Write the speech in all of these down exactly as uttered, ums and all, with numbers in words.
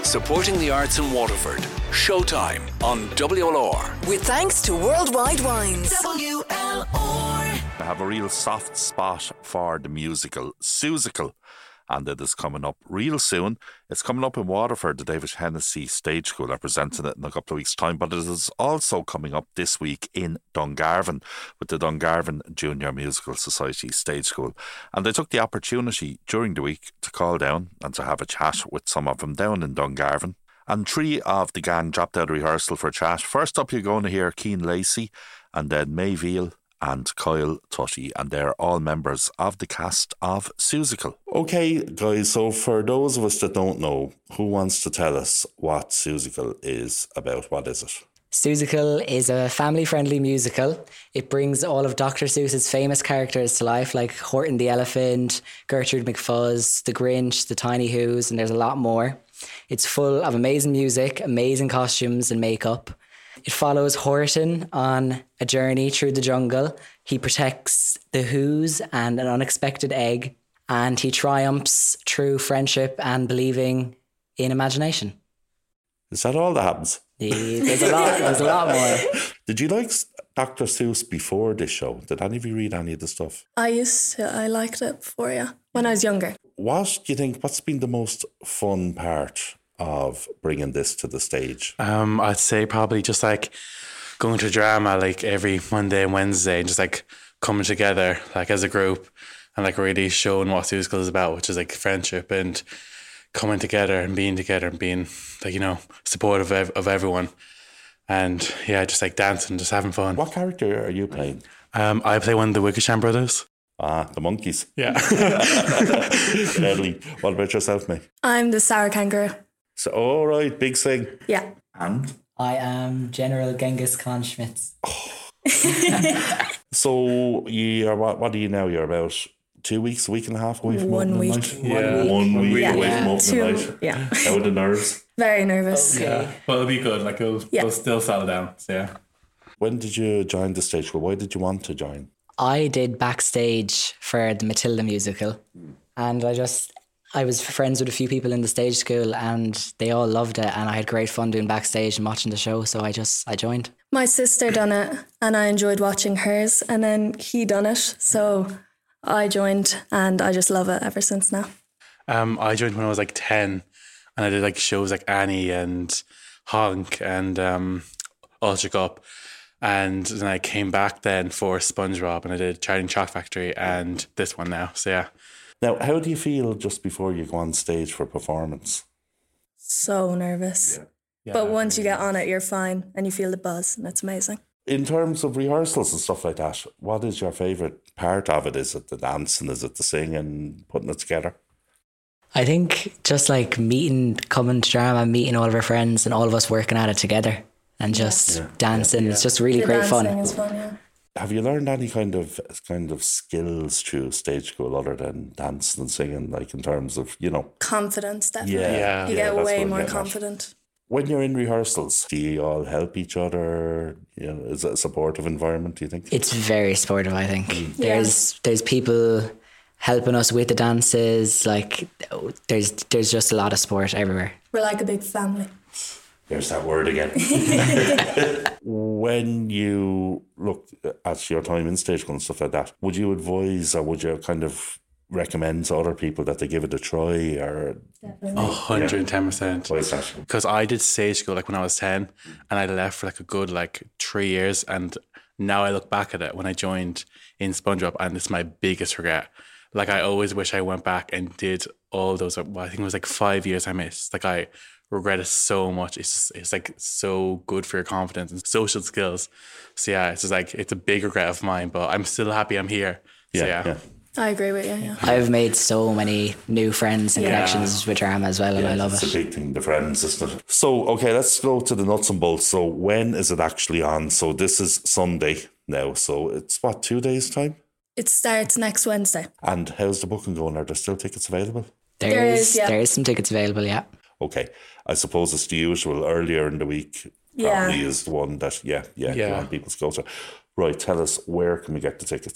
supporting the arts in Waterford. Showtime on W L R. With thanks to Worldwide Wines. W L R. I have a real soft spot for the musical Seussical, and it is coming up real soon. It's coming up in Waterford. The David Hennessy Stage School are presenting it in a couple of weeks' time, but it is also coming up this week in Dungarvan with the Dungarvan Junior Musical Society Stage School. And they took the opportunity during the week to call down and to have a chat with some of them down in Dungarvan. And three of the gang dropped out of rehearsal for a chat. First up, you're going to hear Cian Lacey, and then May Veal and Kyle Tutty, and they're all members of the cast of Seussical. Okay, guys, so for those of us that don't know, who wants to tell us what Seussical is about? What is it? Seussical is a family-friendly musical. It brings all of Doctor Seuss's famous characters to life, like Horton the Elephant, Gertrude McFuzz, the Grinch, the Tiny Who's, and there's a lot more. It's full of amazing music, amazing costumes and makeup. It follows Horton on a journey through the jungle. He protects the Who's and an unexpected egg, and he triumphs through friendship and believing in imagination. Is that all that happens? Yeah, there's a lot. There's a lot more. Did you like Doctor Seuss before this show? Did any of you read any of the stuff? I used to. I liked it before, yeah, when I was younger. What do you think? What's been the most fun part of bringing this to the stage? Um, I'd say probably just like going to drama like every Monday and Wednesday and just like coming together like as a group and like really showing what Seussical is about, which is like friendship and coming together and being together and being like, you know, supportive of, of everyone. And yeah, just like dancing, just having fun. What character are you playing? Um, I play one of the Wickersham brothers. Ah, the monkeys. Yeah. Deadly. What about yourself, mate? I'm the Sarah Kangaroo. So, all right, big thing. Yeah. And? I am General Genghis Khan Schmitz. Oh. So, you are, what, what are you now? You're about two weeks, a week and a half away from One opening week. night? Yeah. One week Yeah. away Yeah. from opening Two, night. yeah. How are the nerves? Very nervous. Yeah, but it'll be good. Like it'll, Yeah. it'll still settle down. So yeah. When did you join the stage school? Why did you want to join? I did backstage for the Matilda musical, and I just I was friends with a few people in the stage school, and they all loved it, and I had great fun doing backstage and watching the show. So I just I joined. My sister done it, and I enjoyed watching hers, and then he done it, so I joined, and I just love it ever since now. Um, I joined when I was like ten, and I did like shows like Annie and Honk and um, Ultra Cup. And then I came back then for SpongeBob, and I did Charlie and Chocolate Factory and this one now. So yeah. Now, how do you feel just before you go on stage for performance? So nervous. Yeah. Yeah, But once you get on it, you're fine, and you feel the buzz, and it's amazing. In terms of rehearsals and stuff like that, what is your favourite part of it? Is it the dancing? Is it the singing, putting it together? I think just like meeting, coming to drama, meeting all of our friends, and all of us working at it together, and just Yeah. dancing. Yeah. It's just really The great dancing fun. is fun, yeah. Have you learned any kind of kind of skills through stage school other than dancing and singing, like in terms of, you know? Confidence, definitely. Yeah, Yeah. You yeah, get that's way what I'm more getting at. confident. When you're in rehearsals, do you all help each other? You know, is it a supportive environment, do you think? It's very supportive, I think. Mm. There's there's people helping us with the dances. Like there's there's just a lot of support everywhere. We're like a big family. There's that word again. When you look at your time in stage school and stuff like that, would you advise or would you kind of recommend to other people that they give it a try, or A hundred and ten percent. why is that? Because I did stage school like when I was ten, and I left for like a good like three years, and now I look back at it when I joined in SpongeBob, and it's my biggest regret. Like I always wish I went back and did all those. Well, I think it was like five years I missed. Like I regret it so much. It's just, it's like so good for your confidence and social skills. So yeah, it's just like it's a big regret of mine, but I'm still happy I'm here. So, Yeah, yeah. yeah. I agree with you, yeah. I've made so many new friends and Yeah. connections with drama as well, and I love It's it. a big thing, the friends, isn't it? So, okay, let's go to the nuts and bolts. So, when is it actually on? So, this is Sunday now. So, it's what, two days' time? It starts next Wednesday. And how's the booking going? Are there still tickets available? There There is is, yeah. there is some tickets available, yeah. Okay. I suppose it's the usual earlier in the week. Yeah. Probably is the one that, yeah, yeah, you Yeah. want people to go to. Right, tell us, where can we get the tickets?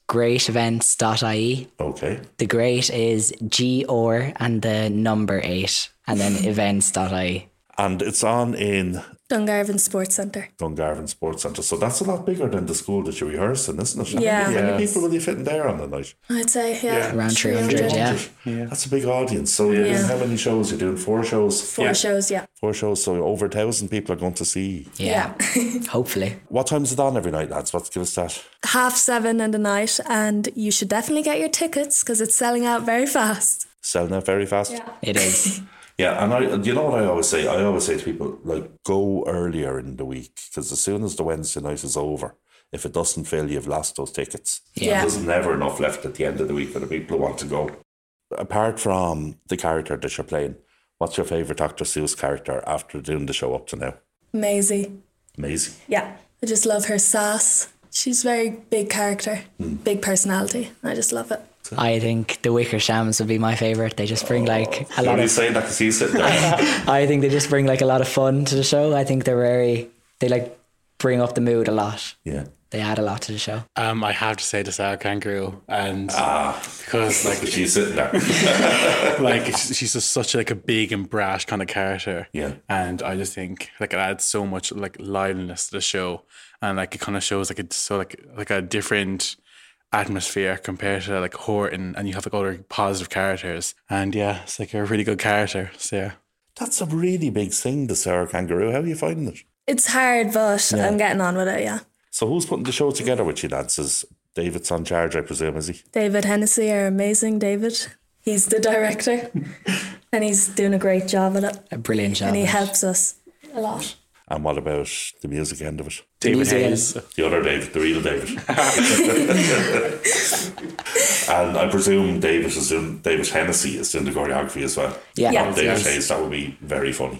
great events dot I E. Okay. The great is G or and the number eight, and then events dot I E. And it's on in Dungarvan Sports Centre. Dungarvan Sports Centre. So that's a lot bigger than the school that you rehearse in, isn't it? Yeah. How many, how many Yes. people will you fit in there on the night? I'd say, yeah. Around three hundred, yeah. That's a big audience. So you're Yeah. doing how many shows? You're doing four shows? Four shows, yeah. Four shows. So over a thousand people are going to see. Yeah. Hopefully. What time is it on every night, lads? What's give us that? Half seven in the night, and you should definitely get your tickets because it's selling out very fast. Selling out very fast? It is. Yeah, and I, you know what I always say? I always say to people, like, go earlier in the week, because as soon as the Wednesday night is over, if it doesn't fill, you've lost those tickets. Yeah. There's never enough left at the end of the week for the people who want to go. Apart from the character that you're playing, what's your favourite Doctor Seuss character after doing the show up to now? Maisie. Maisie. Yeah. I just love her sass. She's a very big character, big personality. I just love it. I think the Wicker Shams would be my favourite. They just bring like a Are lot you of. saying that because he's sitting there? I think they just bring like a lot of fun to the show. I think they're very. They like bring up the mood a lot. Yeah. They add a lot to the show. Um, I have to say the Sarah Kangaroo, and because like She's sitting there. like she's just such like a big and brash kind of character. Yeah. And I just think like it adds so much like liveliness to the show, and like it kind of shows like it's so like like a different atmosphere compared to like Horton, and you have like other positive characters, and yeah, it's like a really good character. So yeah. That's a really big thing, the Sarah Kangaroo. How are you finding it? It's hard, but I'm getting on with it, yeah. So who's putting the show together with you, lads? Is David's on charge, I presume, is he? David Hennessy, our amazing David. He's the director, and he's doing a great job at it. A brilliant job. And he helps us a lot. And what about the music end of it? David music Hayes. The other David, the real David. And I presume David is doing, David Hennessy is doing the choreography as well. Yeah. Yeah. David Yes. Hayes, that would be very funny.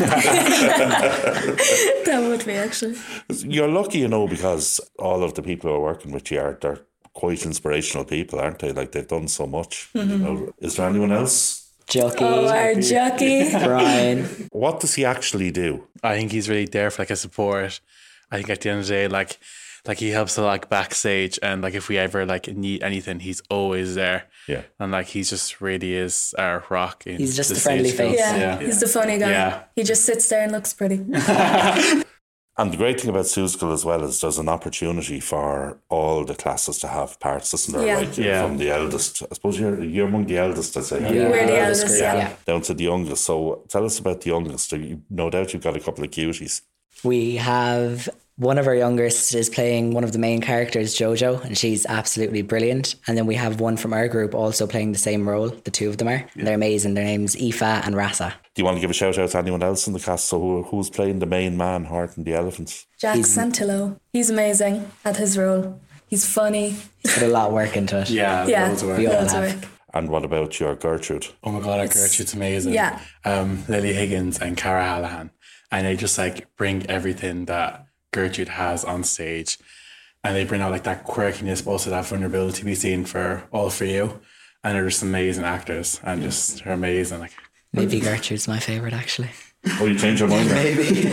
That would be actually. You're lucky, you know, because all of the people who are working with you are they're quite inspirational people, aren't they? Like they've done so much. You know? Is there anyone else? Jockey, Oh, our jockey. Brian. What does he actually do? I think he's really there for like a support. I think at the end of the day, like like he helps a lot like backstage, and like if we ever like need anything, he's always there. Yeah. And like he just really is our rock. In He's just the a friendly stage face. shows. Yeah, he's the funny guy. Yeah. He just sits there and looks pretty. And the great thing about Seussical as well is there's an opportunity for all the classes to have parts, isn't there? Yeah. Like Yeah. from the eldest. I suppose you're you're among the eldest, I'd say. Yeah. We're the Yeah. eldest, Yeah. yeah. Down to the youngest. So tell us about the youngest. You- No doubt you've got a couple of cuties. We have one of our youngest is playing one of the main characters, Jojo, and she's absolutely brilliant. And then we have one from our group also playing the same role. The two of them are. And they're amazing. Their names Aoife and Rasa. Do you want to give a shout out to anyone else in the cast? So who, who's playing the main man, Horton the Elephant? Jack Santillo. He's amazing at his role. He's funny. Put a lot of work into it. Yeah, Yeah, loads of work. We all loads of have. work. And what about your Gertrude? Oh my god, our Gertrude's amazing. Yeah. Um, Lily Higgins and Cara Hallahan. And they just like bring everything that Gertrude has on stage. And they bring out like that quirkiness, but also that vulnerability we seen for all for you. And they're just amazing actors, and just they're amazing. Like Maybe Gertrude's my favourite, actually. Oh, you changed your mind? Maybe.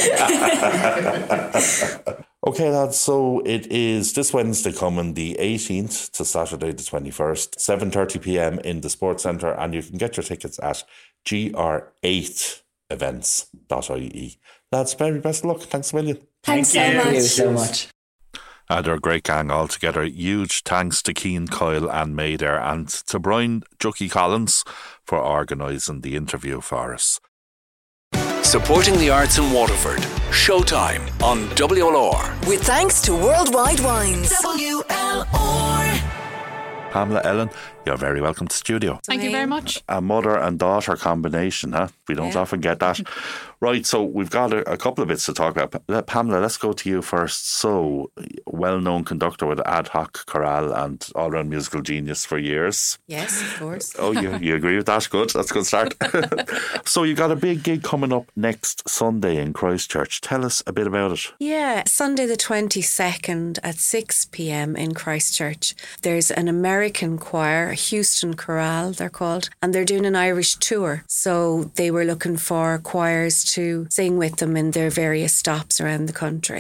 Okay, lads, so it is this Wednesday coming, the eighteenth to Saturday the twenty-first, seven thirty p.m. in the Sports Centre, and you can get your tickets at G R eight events dot I E. Lads, very best of luck. Thanks a million. Thanks so you. much. Thank you so much. Uh, they're a great gang all together. Huge thanks to Cian Coyle and May there, and to Brian Jucky Collins for organising the interview for us. Supporting the arts in Waterford. Showtime on W L R. With thanks to Worldwide Wines. W L R. Pamela, Ellen, you're very welcome to the studio. Thank you very much. A mother and daughter combination, huh? We don't Yeah. often get that. Right, so we've got a, a couple of bits to talk about. Pa- Pamela, let's go to you first. So, well-known conductor with Ad Hoc Chorale and all-round musical genius for years. Yes, of course. Oh, you, you agree with that? Good, that's a good start. So you got a big gig coming up next Sunday in Christchurch. Tell us a bit about it. Yeah, Sunday the twenty-second at six p.m. in Christchurch. There's an American choir, Houston Chorale they're called, and they're doing an Irish tour. So they were looking for choirs to sing with them in their various stops around the country.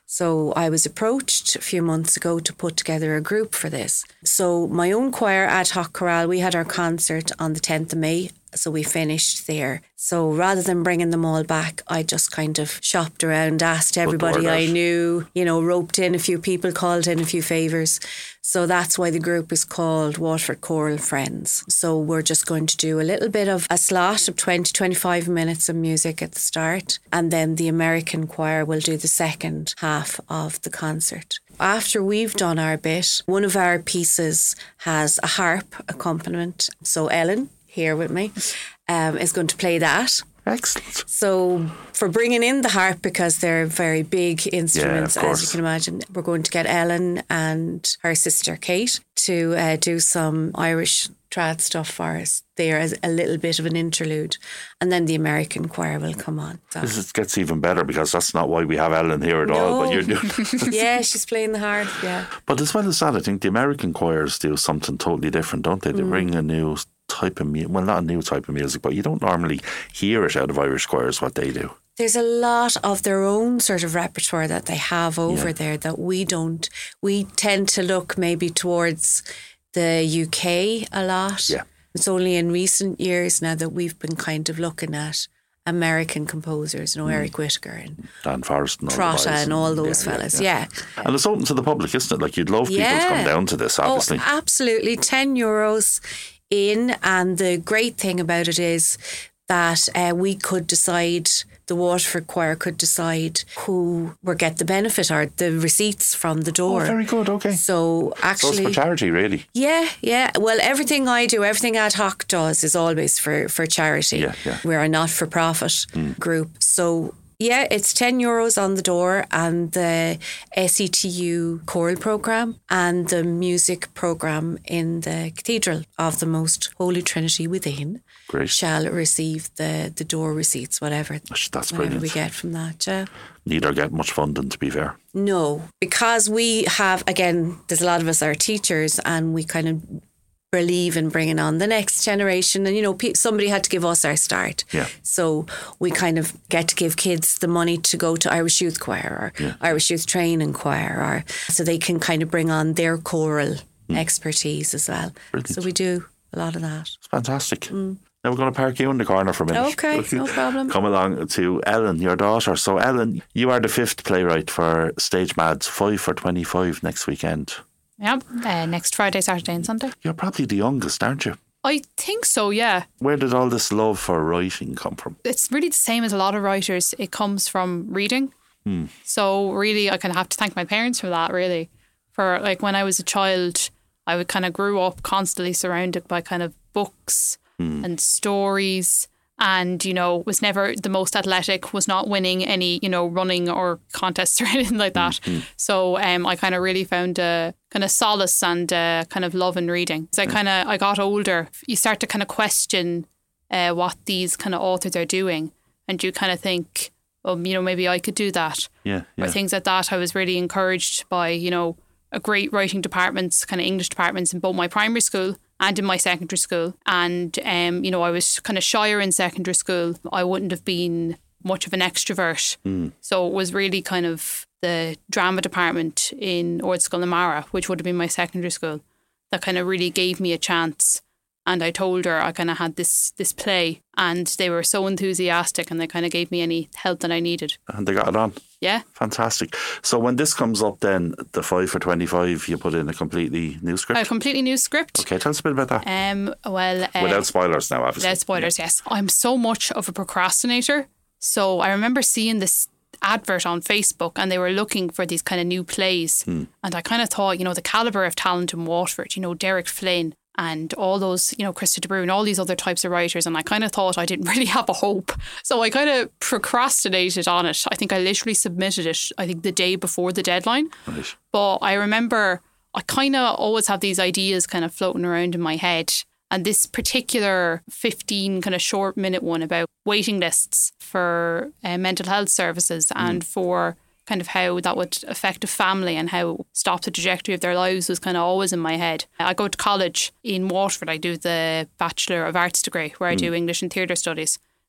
So I was approached a few months ago to put together a group for this. So my own choir, Ad Hoc Chorale, we had our concert on the tenth of May. So we finished there. So rather than bringing them all back, I just kind of shopped around, asked everybody I knew, you know, roped in a few people, called in a few favours. So that's why the group is called Waterford Choral Friends. So we're just going to do a little bit of a slot of twenty, twenty-five minutes of music at the start. And then the American choir will do the second half of the concert. After we've done our bit, one of our pieces has a harp accompaniment. So Ellen, here with me, um, is going to play that. Excellent. So for bringing in the harp, because they're very big instruments, yeah, of as you can imagine, we're going to get Ellen and her sister Kate to uh, do some Irish trad stuff for us there as a little bit of an interlude. And then the American choir will come on. So. This is, gets even better, because that's not why we have Ellen here at no. all. But you're doing yeah, she's playing the harp, yeah. But as well as that, I think the American choirs do something totally different, don't they? They mm. bring a new type of music, well, not a new type of music, but you don't normally hear it out of Irish choirs, what they do. There's a lot of their own sort of repertoire that they have over yeah. there that we don't. We tend to look maybe towards the U K a lot. Yeah. It's only in recent years now that we've been kind of looking at American composers, you know, mm. Eric Whitacre and Dan Forrest and all Trotta and, and all those yeah, fellas, yeah, yeah. yeah. And it's open to the public, isn't it? Like, you'd love people yeah. to come down to this, obviously. Oh, absolutely. ten euros in, and the great thing about it is that uh, we could decide, the Waterford Choir could decide who will get the benefit or the receipts from the door. Oh, very good, okay. So actually... So it's for charity, really? Yeah, yeah. Well, everything I do, everything Ad Hoc does is always for, for charity. Yeah, yeah. We're a not-for-profit mm. group. So... yeah, it's ten euros on the door, and the S E T U choral programme and the music programme in the Cathedral of the Most Holy Trinity within Great. shall receive the, the door receipts, whatever, That's whatever brilliant. we get from that. Yeah. Neither get much funding, to be fair. No, because we have, again, there's a lot of us are teachers, and we kind of believe in bringing on the next generation, and you know, somebody had to give us our start, yeah. so we kind of get to give kids the money to go to Irish Youth Choir or yeah. Irish Youth Training Choir, or so they can kind of bring on their choral mm. expertise as well. Brilliant. So we do a lot of that. It's fantastic. Mm. Now we're going to park you in the corner for a minute. Okay, no problem. Come along to Ellen, your daughter. So Ellen, you are the fifth playwright for Stage Mad's Five for twenty-five next weekend. Yeah, uh, next Friday, Saturday and Sunday. You're probably the youngest, aren't you? I think so, yeah. Where did all this love for writing come from? It's really the same as a lot of writers. It comes from reading. Hmm. So really, I kind of have to thank my parents for that, really. For like when I was a child, I would kind of grew up constantly surrounded by kind of books hmm. and stories. And, you know, was never the most athletic, was not winning any, you know, running or contests or anything like that. Mm-hmm. So um, I kind of really found a kind of solace and uh, kind of love in reading. So I kind of, I got older, you start to kind of question uh, what these kind of authors are doing. And you kind of think, oh, you know, maybe I could do that. Yeah, yeah. Or things like that. I was really encouraged by, you know, a great writing departments, kind of English departments in both my primary school and in my secondary school. And, um, you know, I was kind of shyer in secondary school. I wouldn't have been much of an extrovert. Mm. So it was really kind of the drama department in Ord School na Mara, which would have been my secondary school, that kind of really gave me a chance. And I told her I kind of had this this play, and they were so enthusiastic, and they kind of gave me any help that I needed. And they got it on. Yeah. Fantastic. So when this comes up then, the five for twenty-five, you put in a completely new script? A completely new script. Okay, tell us a bit about that. Um, well, uh, Without spoilers now, obviously. Without spoilers, yeah. Yes. I'm so much of a procrastinator. So I remember seeing this advert on Facebook, and they were looking for these kind of new plays. Hmm. And I kind of thought, you know, the calibre of talent in Waterford, you know, Derek Flynn, and all those, you know, Krista de Bruin, all these other types of writers. And I kind of thought I didn't really have a hope. So I kind of procrastinated on it. I think I literally submitted it, I think the day before the deadline. Right. But I remember I kind of always have these ideas kind of floating around in my head. And this particular fifteen kind of short minute one about waiting lists for uh, mental health services mm. and for kind of how that would affect a family and how stop the trajectory of their lives was kind of always in my head. I go to college in Waterford. I do the Bachelor of Arts degree where I do English and Theatre Studies.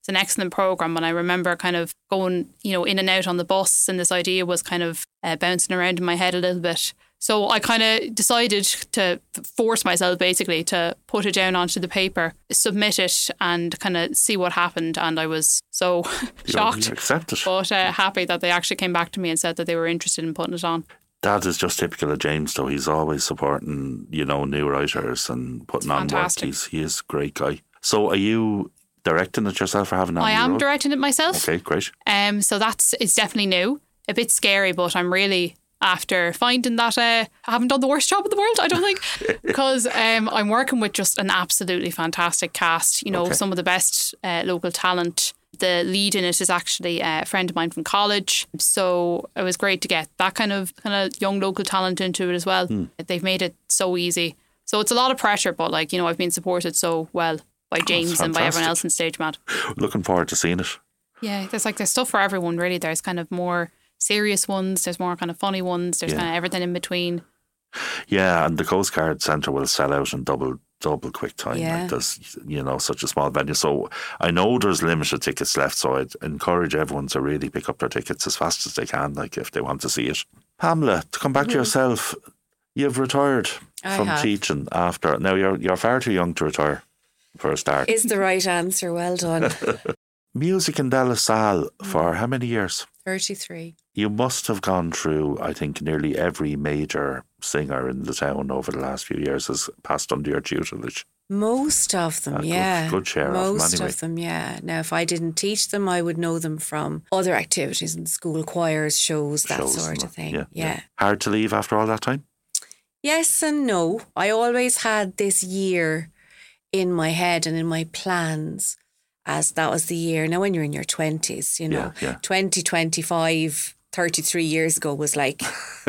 it's an excellent program. And I remember kind of going, you know, in and out on the bus, and this idea was kind of uh, bouncing around in my head a little bit. So I kind of decided to force myself basically to put it down onto the paper, submit it, and kind of see what happened. And I was so shocked, accepted. but uh, happy that they actually came back to me and said that they were interested in putting it on. That is just typical of James, though. He's always supporting, you know, new writers and putting on work. He's, he is a great guy. So are you directing it yourself or having it on I am road? directing it myself. Okay, great. Um, so that's it's definitely new. A bit scary, but I'm really after finding that uh, I haven't done the worst job in the world, I don't think, because um, I'm working with just an absolutely fantastic cast. You know, Okay. some of the best uh, local talent. The lead in it is actually a friend of mine from college, so it was great to get that kind of kind of young local talent into it as well. Mm. They've made it so easy, so it's a lot of pressure, but like, you know, I've been supported so well by James and by everyone else in Stage Mad. Looking forward to seeing it. Yeah, there's like there's stuff for everyone really. There's kind of more serious ones, there's more kind of funny ones, there's Yeah. kind of everything in between. Yeah, and the Coast Guard Centre will sell out in double double quick time. Yeah. Like there's, you know, such a small venue. So I know there's limited tickets left, so I'd encourage everyone to really pick up their tickets as fast as they can, like if they want to see it. Pamela, to come back to yourself, you've retired I from have. teaching after. Now you're you're far too young to retire for a start. Is the right answer. Well done. Music in De La Salle for how many years? thirty-three. You must have gone through, I think, nearly every major singer in the town over the last few years has passed under your tutelage. Most of them, A good- yeah. good share of them Most anyway. of them, yeah. Now, if I didn't teach them, I would know them from other activities in school, choirs, shows, that Shows sort and of that. thing. Yeah, Yeah. yeah. Hard to leave after all that time? Yes and no. I always had this year in my head and in my plans as that was the year. Now, when you're in your twenties, you know, Yeah, yeah. twenty, twenty-five, thirty-three years ago was like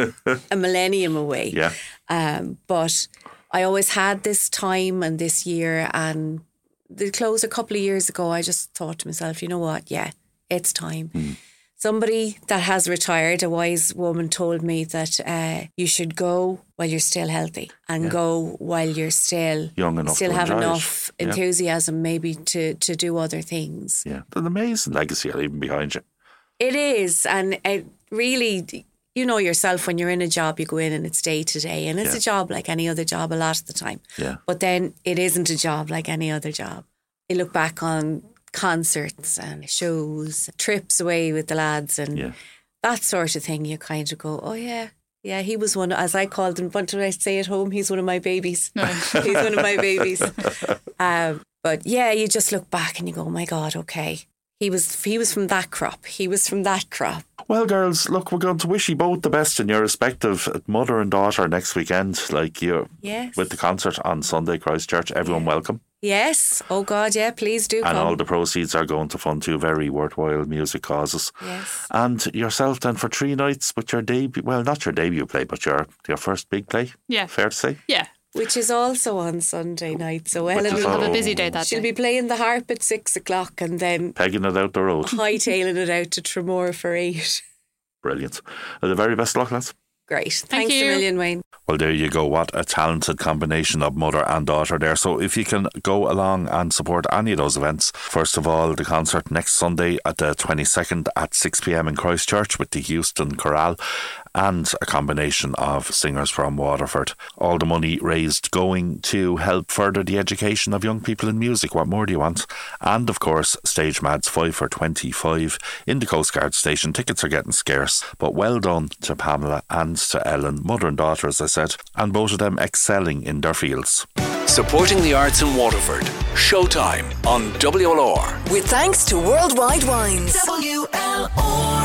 a millennium away. Yeah. Um, but I always had this time and this year, and the close a couple of years ago, I just thought to myself, you know what? Yeah, it's time. Mm. Somebody that has retired, a wise woman, told me that uh, you should go while you're still healthy and Yeah. go while you're still Young enough still to have enjoy it. enough Yeah. enthusiasm maybe to, to do other things. Yeah. There's an amazing legacy leaving behind you. It is, and it really, you know yourself, when you're in a job, you go in and it's day to day, and it's Yeah. a job like any other job a lot of the time. Yeah. But then it isn't a job like any other job. You look back on concerts and shows, trips away with the lads, and Yeah. that sort of thing. You kind of go, oh yeah, yeah, he was one, as I called him, what did I say at home? He's one of my babies. He's one of my babies. Um, but yeah, you just look back and you go, oh my God, okay. He was he was from that crop. He was from that crop. Well, girls, look, we're going to wish you both the best in your respective mother and daughter next weekend. Like you, Yes. with the concert on Sunday, Christchurch. Everyone welcome. Yes. Oh God, yeah, please do And come. all the proceeds are going to fund two very worthwhile music causes. Yes. And yourself then for three nights with your debut, well, not your debut play, but your your first big play. Yeah. Fair to say? Yeah. Which is also on Sunday night. So Which Ellen is We'll have a Oh. busy day that she'll day. be playing the harp at six o'clock and then Pegging it out the road. hightailing it out to Tremor for eight. Brilliant. Well, the very best of luck, lads. Great. Thank Thanks you. a million, Wayne. Well, there you go. What a talented combination of mother and daughter there. So if you can go along and support any of those events, first of all, the concert next Sunday at the twenty-second at six p.m. in Christchurch with the Houston Chorale, and a combination of singers from Waterford. All the money raised going to help further the education of young people in music. What more do you want? And of course, Stage Mad's five for twenty-five in the Coast Guard station. Tickets are getting scarce, but well done to Pamela and to Ellen, mother and daughter, as I said, and both of them excelling in their fields. Supporting the arts in Waterford. Showtime on W L R. With thanks to Worldwide Wines. W L R.